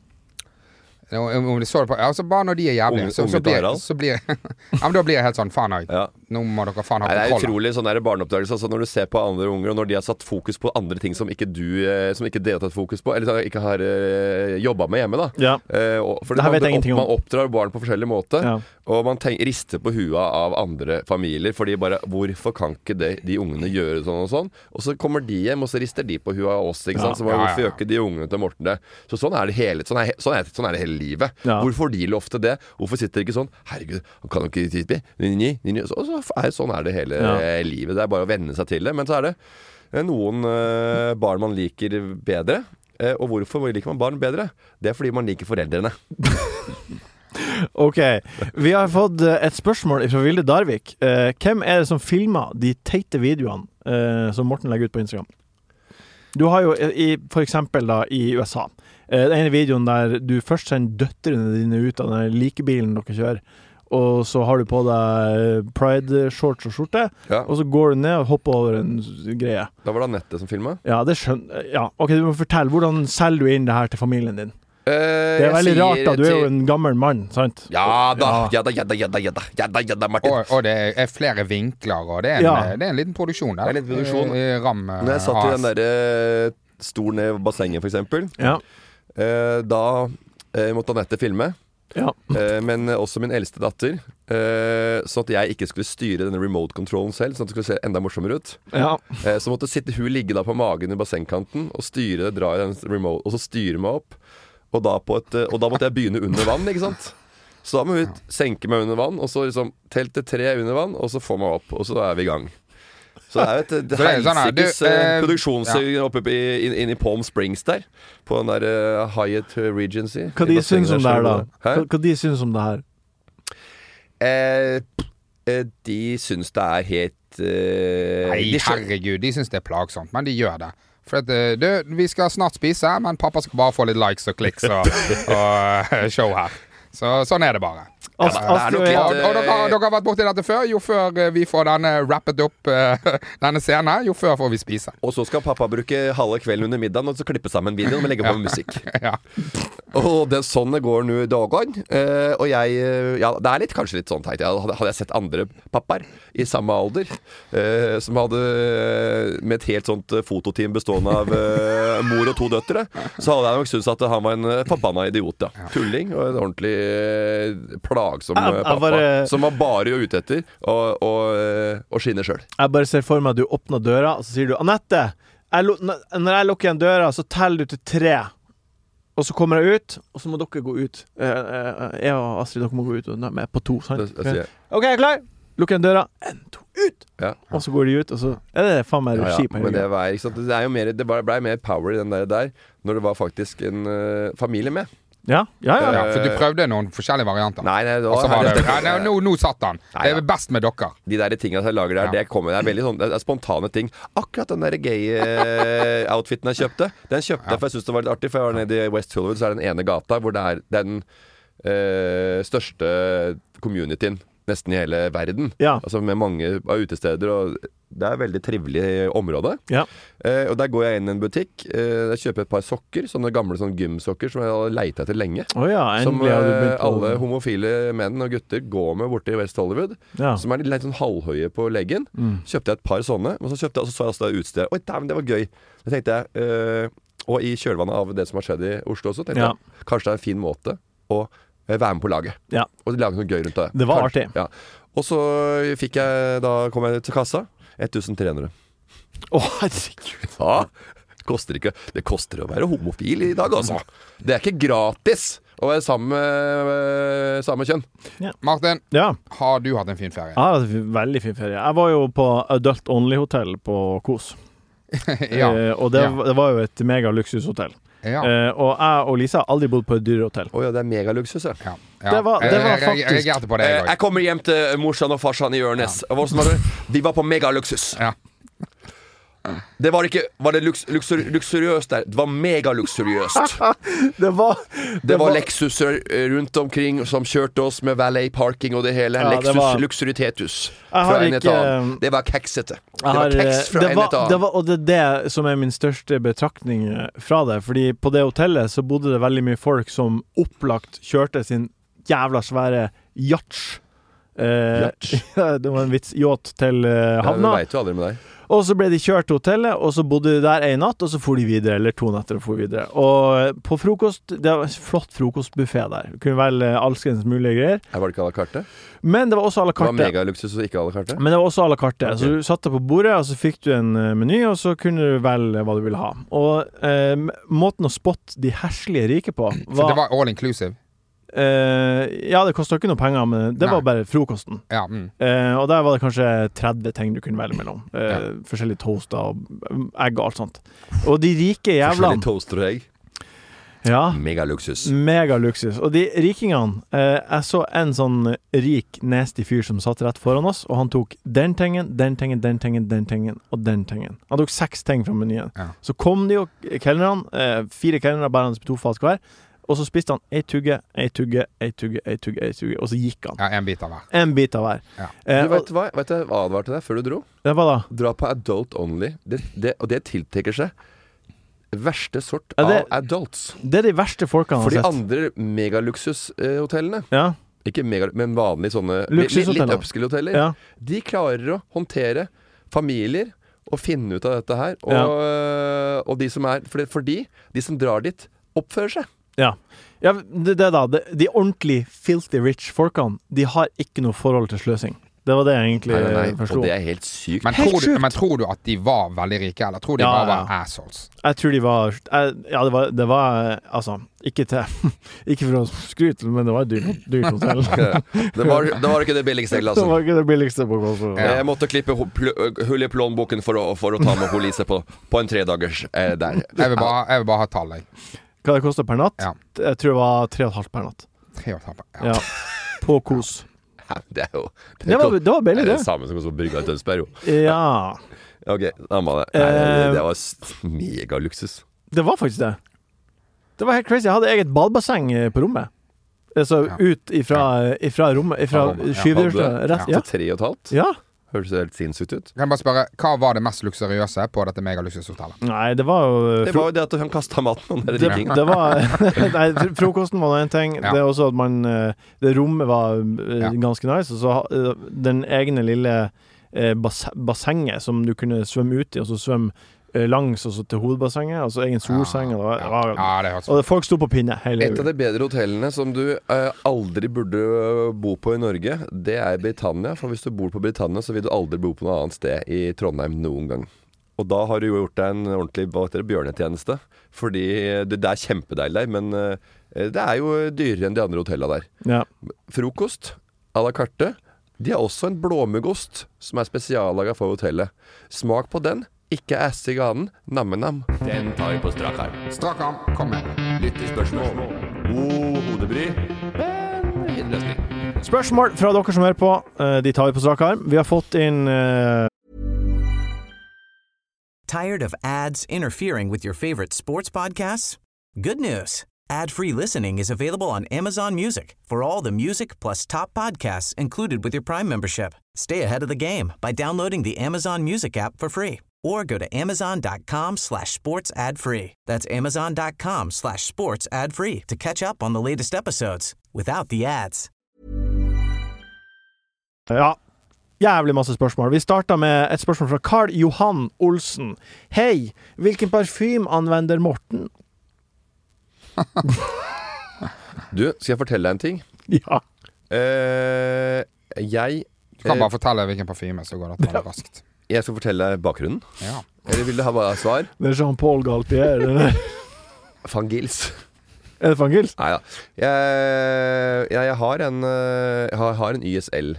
Om de så det på, altså bare når de er jævlige så blir ja, men da blir jeg helt sånn, faen nå må dere faen ha kontroll. Det er utrolig sånn der barneoppdragelse, altså når du ser på andre unger, og når de har satt fokus på andre ting som ikke dere har tatt fokus på, eller ikke har jobbet med hjemme da. Ja. For det her vet jeg ingenting om. Man oppdrar barn på forskjellige måter, og man rister på huet av andre familier, fordi bare, hvorfor kan ikke de ungene gjøre sånn og sånn? Og så kommer de hjem, og så rister de på huet av oss, ikke sant? Så hvorfor gjør ikke de ungene til Morten det? Så sånn er det hele livet. Ja. Hvorfor de lov til det? Hvorfor sitter det ikke sånn? Herregud, han kan jo ikke tippe. Sånn er det hele livet. Det er bare å venne seg til det. Men så er det noen barn man liker bedre. Og hvorfor liker man barn bedre? Det er fordi man liker foreldrene. Ok, vi har fått et spørsmål fra Vilde Darvik. Hvem er det som filmer de teite videoene som Morten legger ut på Instagram? Du har jo for eksempel da i USA den ene videoen der du først sender døtrene dine ut av den likebilen dere kjører, og så har du på deg Pride-shorts og skjorte, og så går du ned og hopper over en greie. Da var det Anette som filmet? Ja, det skjønner jeg. Ja, ok, du må fortelle, hvordan selger du inn det her til familien din? Det er veldig rart da, du er jo en gammel mann, sant? Ja da, Martin. Og det er flere vinkler, og det er en liten produksjon der. Det er en liten produksjon. Når jeg satt i den der stolen i bassenget for eksempel, da måtte Anette filme. Men også min eldste datter, sånn at jeg ikke skulle styre denne remote controllen selv, sånn at det skulle se enda morsommere ut. Så måtte hun ligge da på magen i bassengkanten og styre det, dra i den remote, og så styre meg opp. Og da måtte jeg begynne under vann, ikke sant? Så da må vi senke meg under vann, og så liksom telt til 3 under vann, og så får man opp, og så er vi i gang. Så det er jo et helsikes produksjonsøy oppe inn i Palm Springs der, på den der Hyatt Regency. Hva de synes om det her da? Hva de synes om det her? De synes det er helt Nei, herregud, de synes det er plagsomt, men de gjør det. For at, vi skal snart spise, men pappa skal bare få litt likes og kliks og show her. Så sånn er det bare. Og dere har vært borti dette før. Jo før vi får denne rappet opp denne scenen, jo før får vi spise. Og så skal pappa bruke halve kvelden under middagen og så klippe sammen videoen og legge på musikk. Og det er sånn det går nå i dagene. Og det er kanskje litt sånn teit. Hadde jeg sett andre pappaer i samme alder som hadde med et helt sånt fototeam bestående av mor og 2 døtre, så hadde jeg nok syntes at han var en forbanna idiot. Tulling og en ordentlig plagsom pappa som var bare ute etter og skinne selv. Jeg bare ser for meg at du åpner døra, og så sier du Anette, når jeg lukker igjen døra, så teller du til 3. Og så kommer jeg ut, og så må dere gå ut. Jeg og Astrid, dere må gå ut med på 2, sant? Ok, jeg er klar. Lukk igjen døra. 1, 2, ut! Og så går de ut, og så er det faen meg regi på men det er jo mer, det ble mer power i den der, når det var faktisk en familie med. Ja, for du prøvde noen forskjellige varianter. Nei, nå satt han. Det er best med dere. De der tingene jeg lager der, det er veldig sånn, det er spontane ting. Akkurat den der gay-outfiten jeg kjøpte, den kjøpte jeg for jeg synes det var litt artig, for jeg var nede i West Hollywood, så er den ene gata hvor det er den største communityen nesten i hele verden. Altså med mange av utesteder, og det er et veldig trivelig område. Og der går jeg inn i en butikk, jeg kjøper et par sokker, sånne gamle sånne gymsokker som jeg hadde letet etter lenge. Som alle homofile menn og gutter går med borte i West Hollywood, som er litt sånn halvhøye på leggen. Kjøpte jeg et par sånne, og så så jeg også utstedet. Oi, dæven, det var gøy. Det tenkte jeg, og i kjølvannet av det som har skjedd i Oslo også, tenkte jeg, kanskje det er en fin måte å være med på laget. Og lage noe gøy rundt det. Det var artig. Og så kom jeg til kassa. 1300. Herregud. Det koster å være homofil i dag, altså. Det er ikke gratis å være sammen med samme kjønn. Martin, har du hatt en fin ferie? Jeg har hatt en veldig fin ferie. Jeg var jo på Adult Only Hotel på Kos. Og det var jo et mega luksushotell. Og jeg og Lisa har aldri bodd på et dyrehotell. Det er megaluksus, Det var faktisk på det, jeg kommer hjem til morsan og farsan i Ørnes. Vi var på megaluksus. Var det luksuriøst der? Det var megaluksuriøst. Det var Lexuser rundt omkring som kjørte oss med valet parking og det hele. Luxuritetus fra en etan. Det var keksete. Det var keks fra en etan. Og det er det som er min største betraktning fra det. Fordi på det hotellet så bodde det veldig mye folk som opplagt kjørte sin jævla svære yacht. Det var en vits. Yacht til havna. Det vet du aldri med deg. Og så ble de kjørt til hotellet, og så bodde de der en natt, og så for de videre, eller 2 netter og for videre. Og på frokost, det var en flott frokostbuffet der. Det kunne velge alskens mulige greier. Var det ikke à la carte? Men det var også à la carte. Det var megaluksus og ikke à la carte? Men det var også à la carte. Så du satt deg på bordet, og så fikk du en meny, og så kunne du velge hva du ville ha. Og måten å spotte de herslige rike på var... For det var all inclusive? Det kostet ikke noe penger, men det var bare frokosten. Og der var det kanskje 30 ting du kunne velge mellom. Forskjellige toaster og egg og alt sånt. Og de rike jævlene... Forskjellige toaster og egg? Megaluksus. Og de rikingene, jeg så en sånn rik, nasty fyr som satt rett foran oss, og han tok den tingen, den tingen, den tingen, den tingen og den tingen. Han tok 6 ting fra menyen. Så kom de jo kelnerne, 4 kelnere bærende på 2 fat hver, og så spiste han ei tugge, og så gikk han. En bit av hver. Du vet hva jeg advarte deg før du dro? Hva da? Dra på Adult Only. Og det tiltrekker seg verste sort av adults. Det er de verste folkene for de andre megaluksushotellene. Ikke men vanlige sånne litt upskill-hoteller. De klarer å håndtere familier og finne ut av dette her. Og de som fordi de som drar dit, oppfører seg. De ordentlig filthy rich folkene, de har ikke noe forhold til sløsing. Det var det jeg egentlig forstod. Og det er helt sykt. Men tror du at de var veldig rike, eller tror de bare var assholes? Jeg tror de var... det var altså, ikke for å skryte, men det var et dyrt hotell. det var ikke det billigste glasset. Det var ikke det billigste på glasset. Jeg måtte klippe hull i plånboken for å ta med Lise på en 3 dagers der. Jeg vil bare ha tall, Hva det kostet per natt? Jeg tror det var 3,5 per natt. 3,5 på Kos. Det er jo det var billig, det. Det samme som å brygge et Tønsberg, jo. Ok, da var det. Det var megaluksus. Det var faktisk det. Det var helt crazy. Jeg hadde eget badebasseng på rommet. Altså ut ifra rommet, ifra skyvedørene. Hadde 3,5? Ja. Høres det helt sinnssykt ut. Kan jeg bare spørre, hva var det mest luksuriøse på dette megaluksushotellet? Nei, det var jo... Det var jo det at han kastet maten. Det var... Nei, frokosten var noe en ting. Det er også at det rommet var ganske nice. Og så den egne lille bassenget som du kunne svømme ut i, og så svømme langs og så til hovedbassenget, altså egen solseng og folk sto på pinne hele Et av de bedre hotellene som du aldri burde bo på i Norge, det er Britannia. For hvis du bor på Britannia, så vil du aldri bo på noe annet sted i Trondheim noen gang. Og da har du jo gjort deg en ordentlig bjørnetjeneste, fordi det er kjempedeilig der, men det er jo dyrere enn de andre hotellene der. Frokost à la carte. De har også en blåmuggost som er spesiallaget for hotellet. Smak på den. Ikke ass i ganen, namme-nam. Den tar vi på strak arm. Strak arm, kom med. Lytterspørsmål. Hodebry. Spørsmål fra dere som hører på. De tar vi på strak arm. Vi har fått inn Tired of ads interfering with your favorite sports podcasts? Good news. Ad-free listening is available on Amazon Music for all the music plus top podcasts included with your Prime membership. Stay ahead of the game by downloading the Amazon Music app for free or go to amazon.com/sports ad-free. That's amazon.com/sports ad-free to catch up on the latest episodes without the ads. Ja, jævlig masse spørsmål. Vi starter med et spørsmål fra Karl Johan Olsen. Hei, hvilken parfym anvender Morten? Du, skal jeg fortelle deg en ting? Ja. Du kan bare fortelle hvilken parfyme, så går det å ta det raskt. Jeg skal fortelle deg bakgrunnen. Ja. Eller vil du ha bare svar? Det Jean-Paul Galtier. Van Gils. Det Van Gils? Neida. Jeg har en YSL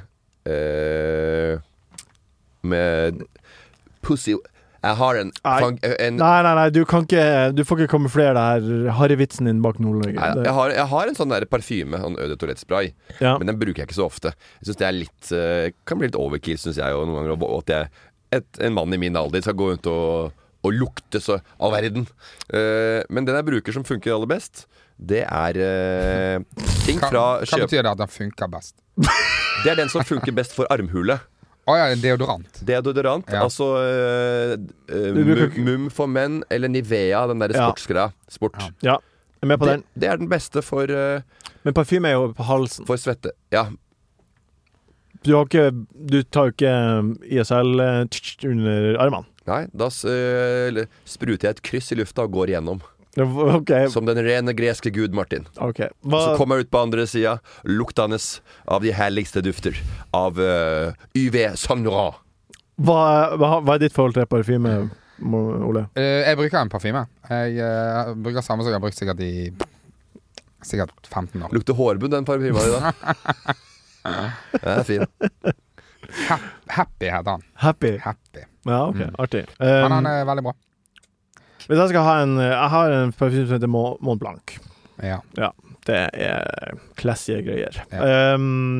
med Pussy. Jeg har en Nei, du får ikke kamuflere det her harrivitsen din bak Nord-Norge. Jeg har en sånn der parfyme, en Eau de Toilette-spray, men den bruker jeg ikke så ofte. Jeg synes det er litt kan bli litt overkill, synes jeg, og noen ganger at en mann i min alder skal gå rundt og lukte så all verden. Men den jeg bruker som funker aller best, det er ting fra Hva betyr det at den funker best? Det er den som funker best for armhule. Deodorant. Deodorant, ja. Altså Mum for menn, eller Nivea, den der sportsgreia. Sport. Ja, jeg er med på den. Det er den beste for Men parfyme er jo på halsen. For svette, ja. Du tar jo ikke ISL under armene. Nei, da spruter jeg et kryss i lufta og går igjennom. Okay. Som den rene greske gud Martin. Okay. Så kommer jeg ut på andre siden, luktende av de herligste dufter av UV Saint Laurent. Hva er ditt forhold til parfyme, Ole? Jeg bruker en parfyme. Jeg bruker samme som jeg har brukt sikkert 15 år. Lukter hårbund den parfyma di da? Det er fin. Happy heter han. Happy? Ja, ok, artig. Men han er veldig bra. Hvis jeg skal ha jeg har en parfyme som heter Mont Blanc. Ja. Det er classy greier. Ja.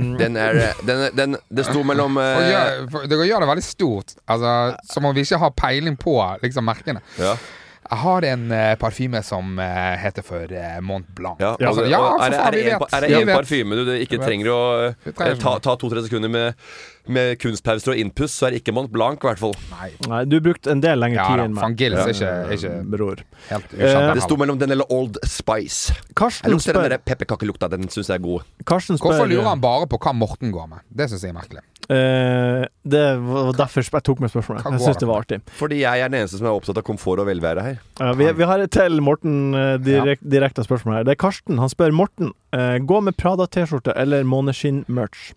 Det sto mellom Det gjør det veldig stort. Altså, som om vi ikke har peiling på liksom, merkene. Ja. Jeg har en parfyme som heter for Mont Blanc. Ja, altså, er det en parfyme du ikke trenger å ta 2-3 sekunder med kunstpauser og innpuss, så er det ikke Mont Blanc i hvert fall. Nei, du har brukt en del lengre tid enn meg. Van Gils er ikke bror. Helt ukjent. Det sto mellom den eller Old Spice. Karsten spør den der pepperkakelukta, den synes jeg er god. Hvorfor lurer han bare på hva Morten går med? Det synes jeg er merkelig. Det var derfor jeg tok med spørsmålet. Jeg synes det var artig. Fordi jeg er den eneste som er opptatt av komfort og velvære her. Vi har et til Morten direkte spørsmål her. Det er Karsten, han spør Morten, gå med Prada t-skjorte eller Måneskinn-merch?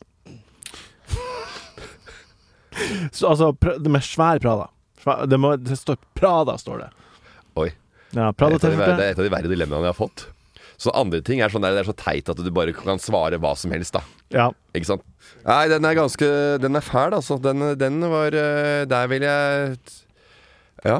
Så, altså, det med svær Prada. Det står Prada, står det. Oi. Ja, Prada t-skjorte. Det er et av de verre dilemmaene jeg har fått. Så andre ting er sånn der, det er så teit at du bare kan svare hva som helst da. Ja. Ikke sant? Nei, den er fæl, altså. Den var der vil jeg Ja.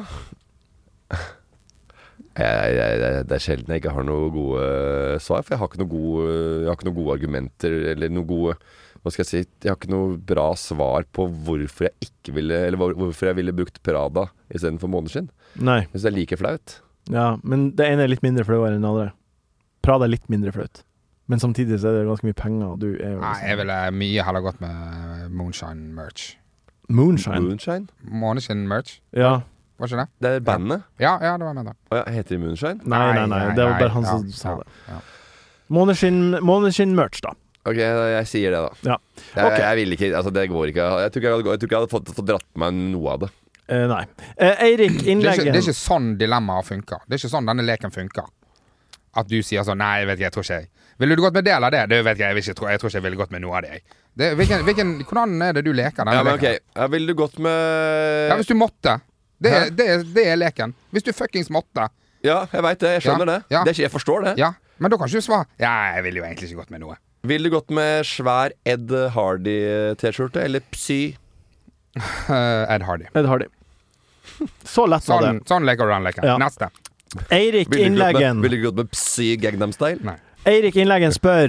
Det er sjelden jeg ikke har noen gode svar, for jeg har ikke noen gode argumenter eller noen gode, hva skal jeg si, jeg har ikke noe bra svar på hvorfor jeg ikke ville, eller hvorfor jeg ville brukt Prada i stedet for Måneskinn. Nei. Hvis det er like flaut. Ja, men det ene er litt mindre flauere enn det andre. Prada er litt mindre flaut. Men samtidig så er det ganske mye penger, og du er jo Nei, jeg ville mye heller gått med Moonshine merch. Moonshine? Måneskinn-merch. Ja. Var ikke det? Det er bandet? Ja, det var med det. Heter det Moonshine? Nei, det var bare han som sa det. Ja. Måneskinn-merch da. Ok, jeg sier det da. Ja. Okay. Jeg vil ikke, altså det går ikke. Jeg tror ikke jeg hadde fått dratt meg noe av det. Nei. Eirik, innleggen. Det er ikke sånn dilemmaet funker. Det er ikke sånn denne leken funker. At du sier sånn, nei, jeg tror ikke jeg. Ville du gått med del av det? Det vet jeg tror ikke jeg ville gått med noe av det. Hvordan er det du leker denne leken? Okay. Ja, ville du gått med... Ja, hvis du måtte. Det er leken. Hvis du fuckings måtte. Ja, jeg vet det, jeg skjønner det. Ja. Jeg forstår det. Ja, men da kan ikke du svare. Ja, jeg ville jo egentlig ikke gått med noe. Ville du gått med svær Ed Hardy t-skjorte, eller Psy? Ed Hardy. Så lett var det. Sånn leker du den leken. Ja. Neste. Eirik Innleggen. Ville du gått med Psy Gangnam Style? Nei. Eirik Innleggen spør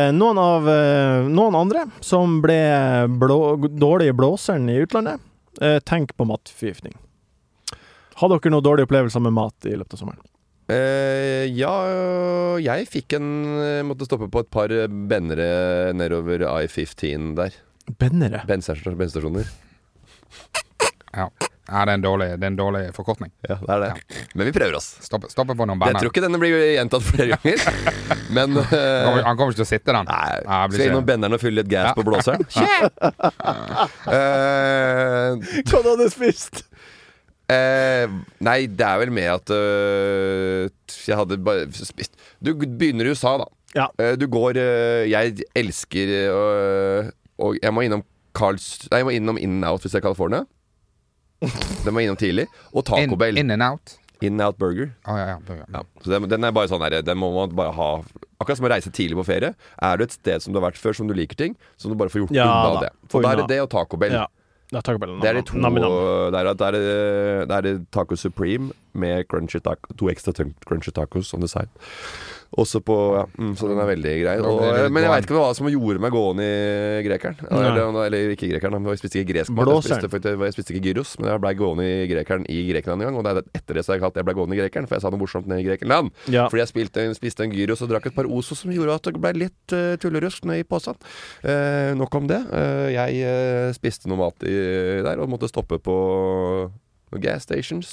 noen andre som ble dårlig i blåseren i utlandet, tenk på matforgiftning. Har dere noen dårlige opplevelser med mat i løpet av sommeren? Ja, jeg fikk måtte stoppe på et par bennere nedover I-15 der. Bennere? Bensinstasjoner. Ja, det er en dårlig forkortning. Ja, det er det. Ja. Men vi prøver oss. Stoppe på noen benner. Jeg tror ikke denne blir gjentatt flere ganger. Men han kommer ikke til å sitte den. Nei, skal innom benneren og fylle litt gas på blåseren. Hva hadde du spist? Nei, det er vel med at jeg hadde bare spist. Du begynner i USA da. Ja. Du går jeg elsker og jeg må innom jeg må innom In-N-Out hvis jeg er i California. Den må innom tidlig. Og Taco Bell. In-N-Out? In-N-Out Burger. Burger. Ja. Så den er bare sånn her. Den må man bare ha. Akkurat som å reise tidlig på ferie. Er du et sted som du har vært før, som du liker ting, så må du bare få gjort unna det. For da er det og Taco Bell. Ja. Det er de to. Det er Taco Supreme med crunchy taco, 2 ekstra crunchy tacos on the side. Også på så den er veldig grei. Men jeg vet ikke hva som gjorde meg gående i grekeren. Eller ikke grekeren, jeg spiste ikke gresk mat. Jeg spiste ikke gyros, men jeg ble gående i grekeren i Grekenland en gang. Og det er etter det så har jeg kalt jeg ble gående i grekeren, for jeg sa noe morsomt nede i Grekenland. Fordi jeg spiste en gyros og drakk et par osos som gjorde at det ble litt tullerusk nede i posen. Nok om det. Jeg spiste noe mat der og måtte stoppe på gas stations.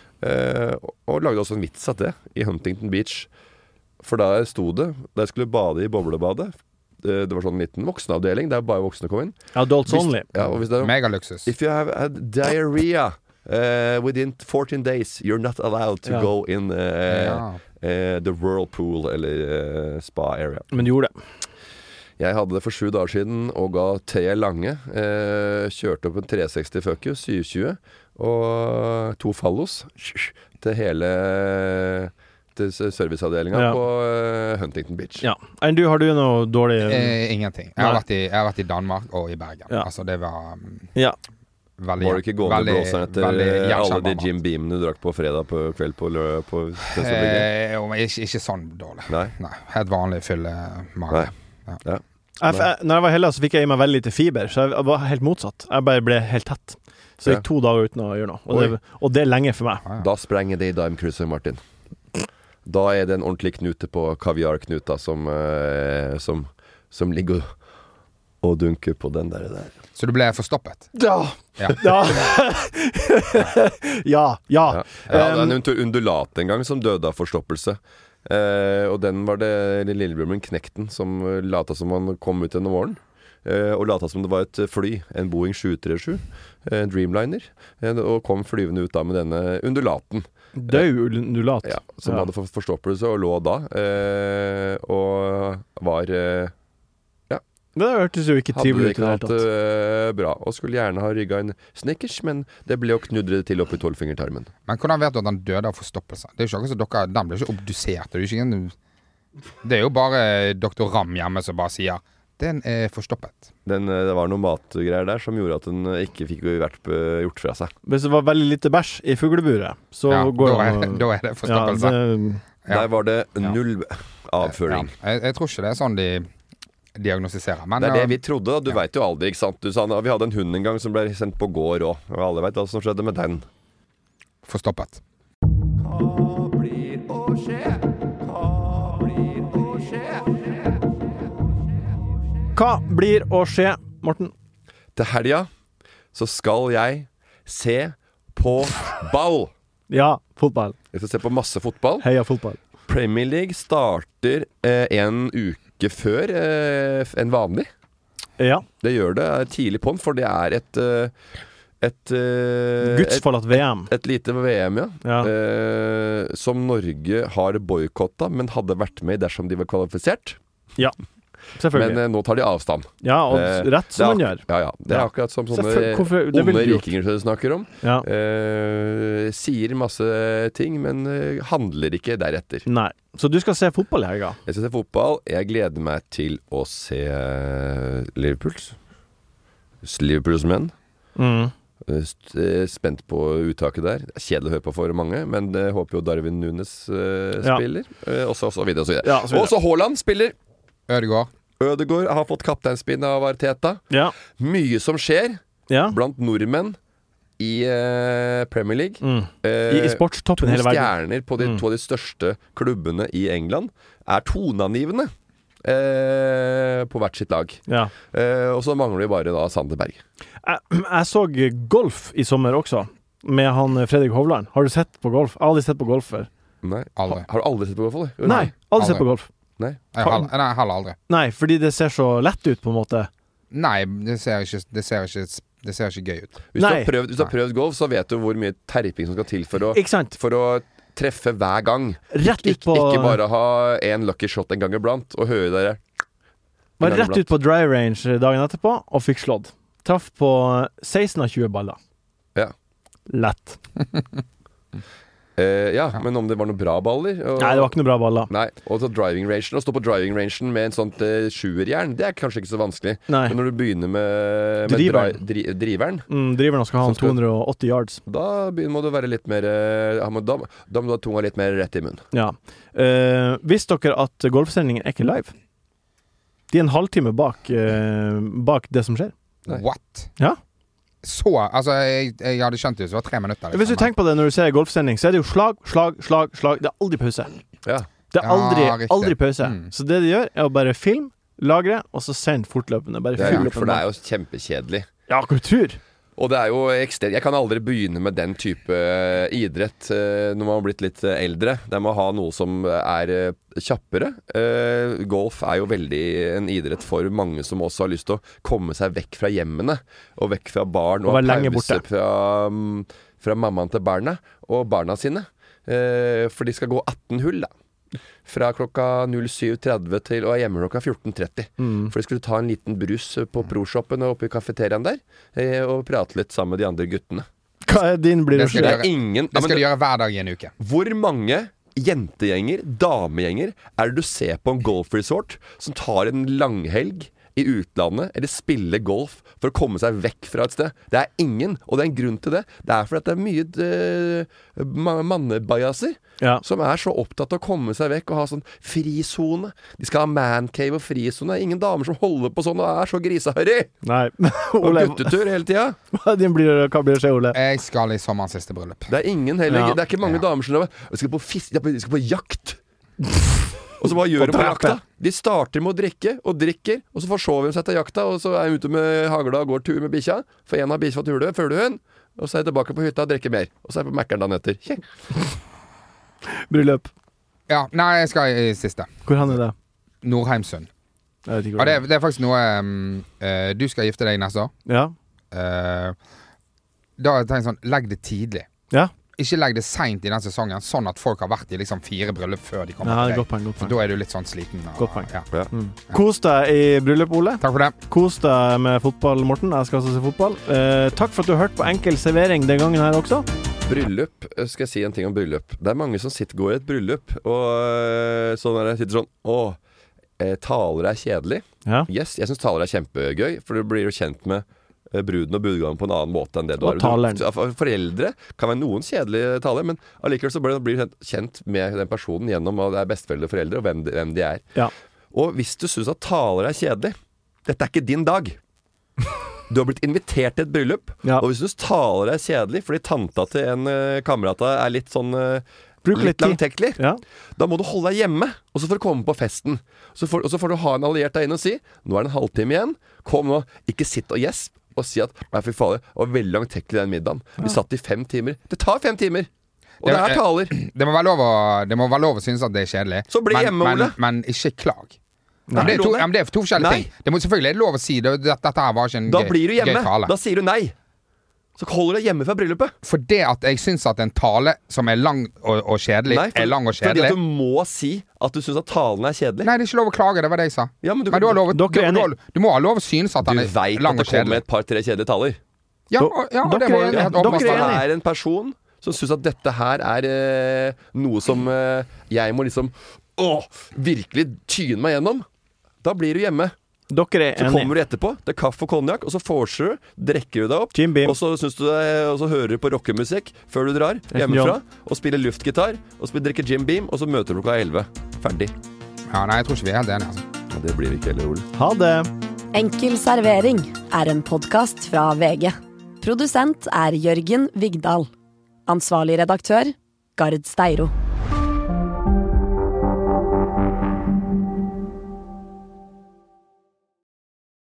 Og lagde også en vits av det i Huntington Beach. For da sto det da jeg skulle bade i boblebadet. Det var sånn en liten voksenavdeling der bare voksne kom inn. Adults only. Megaluksus. If you have had diarrhea within 14 days, you're not allowed to go in the whirlpool eller spa area. Men du gjorde det. Jeg hadde det for 7 dager siden og ga T lange. Kjørte opp en 360 fuck you, 720 og 2 fallos til hele til serviceavdelingen på Huntington Beach. Ja. Har du noe dårlig ingenting. Jeg har vært i Danmark og i Bergen. Altså det var veldig, var du ikke gående blåseren etter alle de Jim Beamene du drakk på fredag på kveld på ikke sånn dårlig. Nei. Helt vanlig fylle mage. Når jeg var heldig så fikk jeg i meg veldig lite fiber, så jeg var helt motsatt. Jeg bare ble helt tett. Så jeg gikk 2 dager uten å gjøre noe. Og det er lenge for meg. Da sprenger det i Dime Cruiser, Martin. Da er det en ordentlig knute på kaviarknuta som ligger og dunker på den der. Så du ble forstoppet? Ja. Det er en undulat en gang som døde av forstoppelse. Og den var det lillebroren min Knekten som lata som han kom ut denne våren. Og lata som det var et fly, en Boeing 737, en Dreamliner, og kom flyvende ut da med denne undulaten. Død undulat. Ja, som hadde forstoppelse og lå da, og var det hørtes jo ikke trivelig ut i det hele tatt. Bra, og skulle gjerne ha rygga en Snickers, men det ble å knudre det til opp i 12-fingertarmen. Men hvordan vet du at han døde av forstoppelse? Det er jo ikke akkurat så den ble ikke obdusert. Det er jo bare Dr. Ram hjemme som bare sier den er forstoppet. Det var noen matgreier der som gjorde at den ikke fikk gjort fra seg. Hvis det var veldig lite bæsj i fugleburet, så da er det forstoppelse. Der var det null avføring. Jeg tror ikke det er sånn de diagnostiserer. Men, det er det vi trodde, da. Du vet jo aldri, ikke sant? Du sa, vi hadde en hund en gang som ble sendt på gård også, og alle vet hva som skjedde med den. Forstoppet. Hva blir å skje? Hva blir å skje, Morten? Til helga så skal jeg se på ball. Ja, fotball. Jeg skal se på masse fotball. Heia fotball. Premier League starter en uke før en vanlig. Ja. Det gjør det tidlig på den, for det er et gudsforlatt VM. Et lite VM, som Norge har boykottet, men hadde vært med dersom de var kvalifisert. Ja. Men nå tar de avstand. Ja, og rett som man gjør. Det er akkurat som sånne onde rikinger som du snakker om. Sier masse ting, men handler ikke deretter. Nei, så du skal se fotball i helga? Jeg skal se fotball. Jeg gleder meg til å se Liverpools menn. Spent på uttaket der. Kjedelig å høre på for mange, men jeg håper jo Darwin Nunes spiller. Og så videre og så videre. Og så Haaland spiller. Ødegaard har fått kapteinspinn av Arteta. Mye som skjer blant nordmenn. I Premier League I sportstoppen i hele verden. 2 stjerner på to av de største klubbene I England toneangivende på hvert sitt lag. Og så mangler vi bare da Sander Berg. Jeg så golf I sommer også med han Fredrik Hovland. Har du sett på golf? Jeg har aldri sett på golf før. Nei, aldri. Har du aldri sett på golf, eller? Nei, aldri sett på golf. Nei, heller aldri. Nei, fordi det ser så lett ut på en måte. Nei, det ser ikke gøy ut. Hvis du har prøvd golf, så vet du hvor mye terping som skal til for å treffe hver gang. Rett ut på... Ikke bare ha en lucky shot en gang iblant, og høre dere. Var rett ut på dry range dagen etterpå, og fikk slått. Traff på 16 av 20 baller. Ja. Lett. Men om det var noen bra baller Nei, det var ikke noen bra baller. Nei, og driving rangen, å stå på driving rangen med en sånt sjuerjern, det kanskje ikke så vanskelig. Nei. Men når du begynner med driveren driveren skal ha 280 yards. Da må du være litt mer da må du ha tunga litt mer rett I munnen. Ja. Visste dere at golfsendingen ikke live? De en halvtime bak det som skjer. Nei. What? Ja. Så, altså jeg hadde skjønt det, så var 3 minutter liksom. Hvis du tenker på det når du ser golfsending, så det jo slag. Det aldri pause. Ja. Det aldri pause. Så det de gjør å bare film, lagre, og så send fortløpende. Bare det for det jo kjempekjedelig. Ja, kultur. Og det jo ekstremt. Jeg kan aldri begynne med den type idrett når man har blitt litt eldre. Der må ha noe som kjappere. Golf jo veldig en idrett for mange som også har lyst til å komme seg vekk fra hjemmene, og vekk fra barn, og pause fra mammaen til barna, og barna sine. For de skal gå 18 hull da. Fra klokka 07.30 til og hjemme klokka 14.30 For de skulle ta en liten brus på ProShoppen og oppe I kafeteriaen der og prate litt sammen med de andre guttene. Hva din blir det? Det skal de gjøre hver dag I en uke. Hvor mange jentegjenger, damegjenger det du ser på en golfresort som tar en langhelg I utlandet eller spiller golf for å komme seg vekk fra et sted? Det ingen, og det en grunn til det. Det fordi at det mye mannebajaser som så opptatt av å komme seg vekk og ha sånn frizone. De skal ha mancave og frizone. Det ingen damer som holder på sånn og så grisehørig. Nei. Og guttetur hele tiden. Hva blir det skje, Ole? Jeg skal I sommerens siste bryllup. Det ingen heller. Det ikke mange damer som de skal på jakt. Og så hva gjør de på jakta? De starter med å drikke, og drikker, og så forsover de seg til jakta, og så de ute med hagla og går tur med bikkja, for en av bikkja fått fuglehund, og så de tilbake på hytta og drikker mer. Og så de på Mækkern dagen etter. Bryllup. Ja, nei, jeg skal I siste. Hvor det? Nordheimsund. Og det faktisk noe du skal gifte deg neste år. Ja. Da har jeg tenkt sånn, legg det tidlig. Ja. Ikke legg det sent I den sesongen, sånn at folk har vært I liksom 4 bryllup før de kommer til deg. Godt poeng. Så da du litt sånn sliten. Godt poeng. Ja. Kos deg I bryllup, Ole. Takk for det. Kos deg med fotball, Morten. Jeg skal også se fotball. Takk for at du har hørt på Enkel servering den gangen her også. Bryllup, skal jeg si en ting om bryllup. Det mange som går I et bryllup, og sånn sitter sånn, taler kjedelig. Ja. Yes, jeg synes taler kjempegøy, for du blir jo kjent med bruden og budgangen på en annen måte enn det du har. Foreldre kan være noen kjedelige taler, men allikevel så blir du kjent med den personen gjennom at det besteforeldre og foreldre, og hvem de Ja. Og hvis du synes at taler kjedelig, dette ikke din dag. Du har blitt invitert til et bryllup, og hvis du synes taler kjedelig, fordi tanta til en kamerat litt sånn... litt langtekkelig Da må du holde deg hjemme og så får du komme på festen og så får du ha en alliert deg inn og si nå det en halvtime igjen, kom nå ikke sitt og gjesp og si at nei fy fader, det var veldig langtekkelig den middagen vi satt I 5 timer, det tar 5 timer og det taler det må være lov å synes at det kjedelig så bli hjemme, Ole men ikke klag men det for 2 forskjellige ting det må selvfølgelig lov å si dette her var ikke en da blir du hjemme, tale da sier du nei så holder du deg hjemme fra bryllupet. For det at jeg synes at en tale som lang og kjedelig lang og kjedelig. Fordi at du må si at du synes at talen kjedelig. Nei, det ikke lov å klage, det var det jeg sa. Ja, men du har lov du må ha lov å synes at den lang og kjedelig. Du vet at det kommer et par-tre kjedelige taler. Ja, det må du Dere en person som synes at dette her noe som jeg må liksom virkelig tyne meg gjennom. Da blir du hjemme. Så kommer du etterpå, det kaffe og konjak, og så forser du, drekker du deg opp, og så synes du og så hører du på rockemusikk før du drar hjemmefra, og spiller luftgitar, og så drikker Jim Beam, og så møter du klokka 11. Ferdig. Ja, nei, jeg tror ikke vi helt enige, altså. Ja, det blir vi ikke heller, Ole. Ha det. Enkel servering en podcast fra VG. Produsent Jørgen Vigdal. Ansvarlig redaktør, Gard Steiro.